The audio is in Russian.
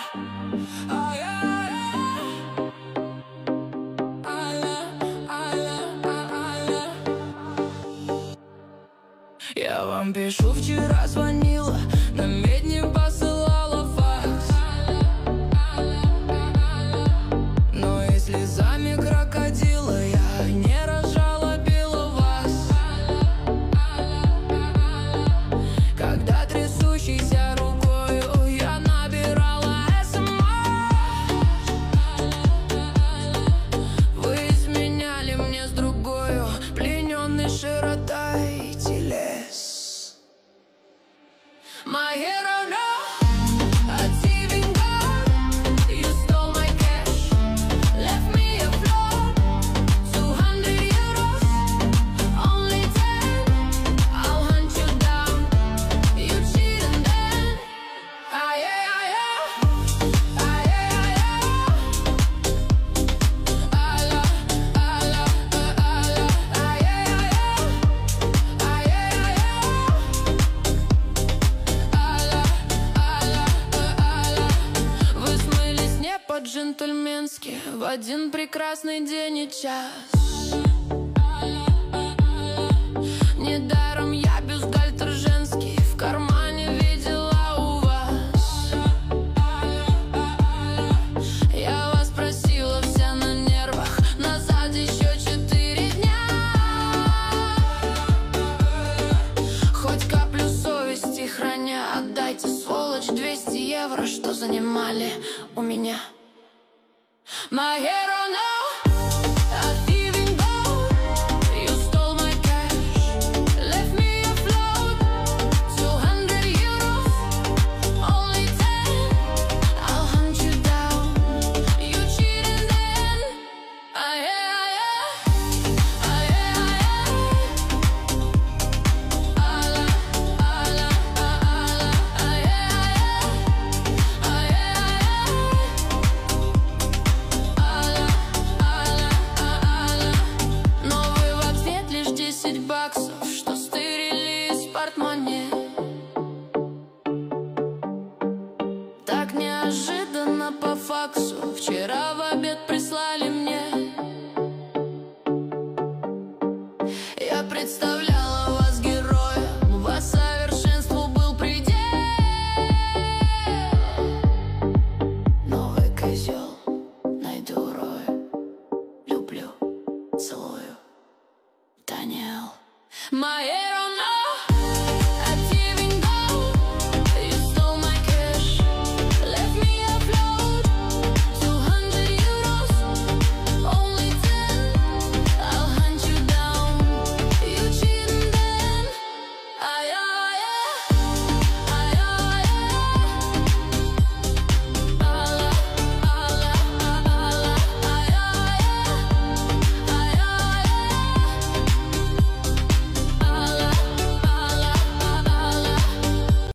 Я вам пишу, вчера звонила, на медне посылала факс, но и слезами крокодила я не разжалобила вас. Когда трясущейся рукою я набирала СМС, вы изменяли мне с другою, плененный широтой телес. My hero now, achieving God. You stole my cash, left me afloat. 200 euros, only 10. I'll hunt you down, you cheat and then по-джентльменски в один прекрасный день и час. Недаром я бюстгальтер женский в кармане видела у вас. Я вас просила, вся на нервах, назад еще 4 дня. Хоть каплю совести храня, отдайте, сволочь, 200 евро, что занимали у меня. My hero now, a thieving gold. You stole my cash, left me afloat. 200 euros, only 10. I'll hunt you down, you cheat and then баксов, что стырили из портмоне. Так неожиданно по факсу вчера в обед прислали мне.